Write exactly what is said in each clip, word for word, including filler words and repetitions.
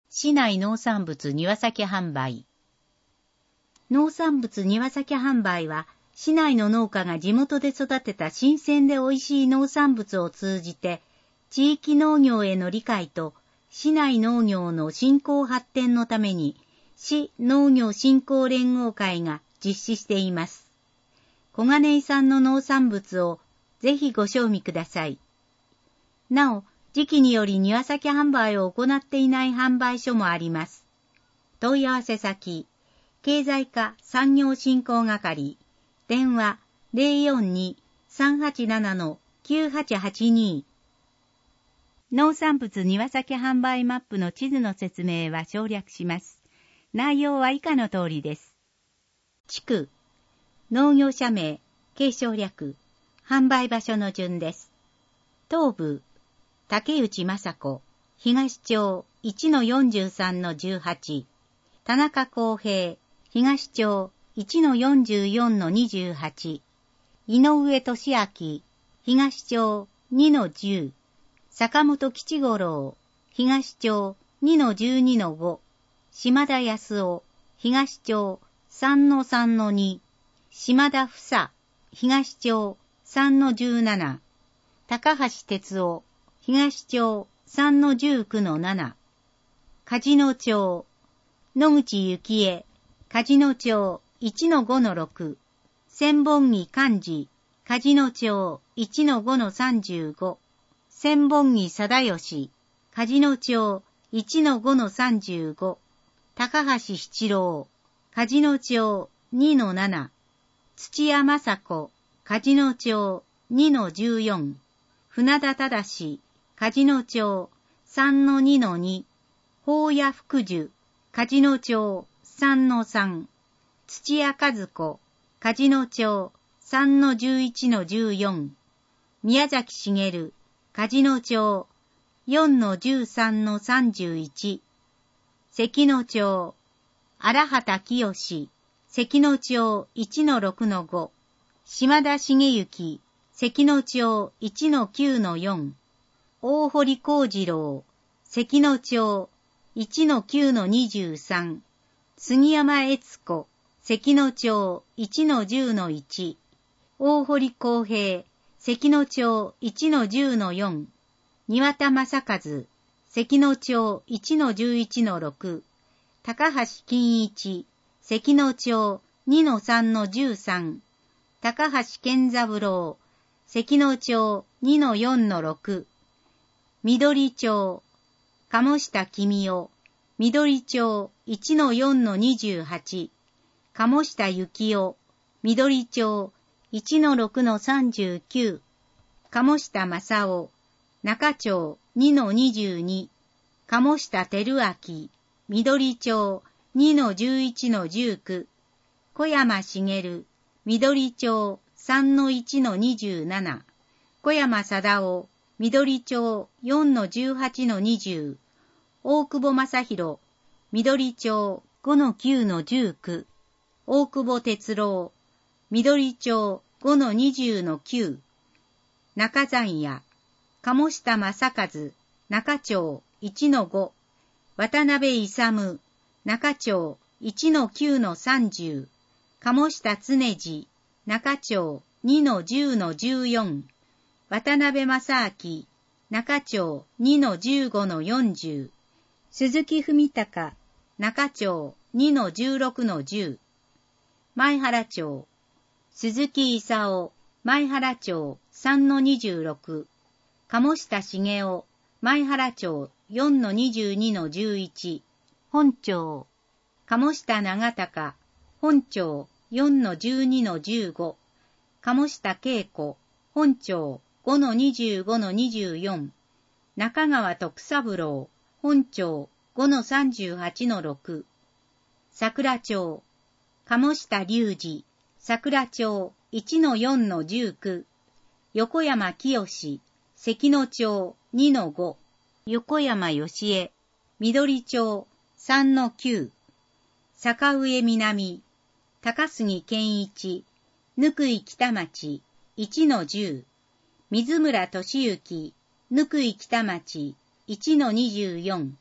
市内農産物庭先販売。農産物庭先販売は、市内の農家が地元で育てた新鮮で美味しい農産物を通じて、地域農業への理解と、市内農業の振興発展のために、市農業振興連合会が実施しています。小金井産の農産物をぜひご賞味ください。なお、時期により庭先販売を行っていない販売所もあります。問い合わせ先、経済課産業振興係、電話 ゼロよんに さんはちなな きゅうはちはちに。農産物庭先販売マップの地図の説明は省略します。内容は以下の通りです。地区、農業者名、継承略、販売場所の順です。東部、竹内正子、東町 いちのよんじゅうさんのじゅうはち、田中康平、東町 いちのよんじゅうよんのにじゅうはち、井上俊明、東町 にのじゅう、坂本吉五郎、東町 にのじゅうにのご、島田康夫、東町 さんのさんのに、島田房、東町 さんのじゅうなな、高橋哲夫、東町 さんのじゅうきゅうのなな、梶野町、野口幸恵、梶野町 いちのごのろく、千本木寛治、梶野町 いちのごのさんじゅうご、千本木貞義、梶野町 いちのごのさんじゅうご、高橋七郎、梶野町 にのなな、土屋正子、梶野町 にのじゅうよん、船田忠、梶野町 さんのにのに、宝谷福寿、梶野町 さんのさん、土屋和子、梶野町 さんのじゅういちのじゅうよん、宮崎茂、梶野町 よんのじゅうさんのさんじゅういち、関野町、荒畑清、関野町 いちのろくのご、島田茂之、関野町 いちのきゅうのよん、大堀幸次郎、関野町 いちのきゅうのにじゅうさん、杉山悦子、関野町 いちのじゅうのいち、大堀公平、関野町 いちのじゅうのよん、庭田正和、関野町 いちのじゅういちのろく、高橋金一、関野町 にのさんのじゅうさん、高橋健三郎、関野町 にのよんのろく、緑町、鴨下君代、緑町 いちのよんのにじゅうはち、鴨下幸夫、緑町 いちのろくのさんじゅうきゅう、鴨下正夫、中町 にのにじゅうに、鴨下照明、緑町 にのじゅういちのじゅうきゅう、小山茂、緑町 さんのいちのにじゅうなな、小山貞夫、緑町 よんのじゅうはちのにじゅう、大久保正弘、緑町 ごのきゅうのじゅうきゅう、大久保哲郎、緑町 ごのにじゅうのきゅう、中山屋、鴨下正和、中町 いちのご、渡辺勇、中町 いちのきゅうのさんじゅう、鴨下常次、中町 にのじゅうのじゅうよん、渡辺正明、中町 にのじゅうごのよんじゅう、鈴木文隆、中町 にのじゅうろくのじゅう、前原町、鈴木勲、前原町 さんのにじゅうろく、鴨下茂雄、前原町 よんのにじゅうにのじゅういち、本町、鴨下長高、本町 よんのじゅうにのじゅうご、鴨下恵子、本町 ごのにじゅうごのにじゅうよん、中川徳三郎、本町 ごのさんじゅうはちのろく、桜町、鴨下隆二、桜町 いちのよんのじゅうきゅう、横山清、関野町 にのご、横山義恵、緑町 さんのきゅう、坂上南、高杉健一、貫井北町 いちのじゅう、水村俊之、貫井北町 いちのにじゅうよん、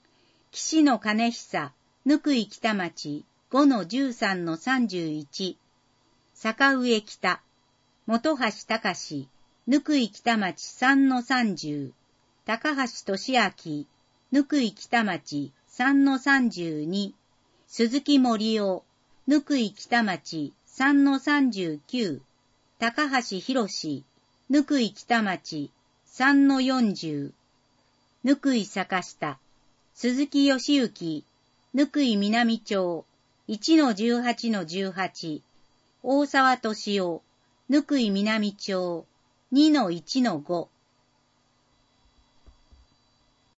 岸野金久、ぬ井北町、ごのじゅうさんのさんじゅういち、坂上北、本橋隆、ぬ井北町さんのさんじゅう、高橋俊明、ぬ井北町さんのさんじゅうに、鈴木森夫、ぬ井北町さんのさんじゅうきゅう、高橋博、ぬ井北町さんのよんじゅう、ぬ井坂下、鈴木義行、ぬ井南町いちのじゅうはちのじゅうはち、大沢敏夫、ぬ井南町にのいちのご、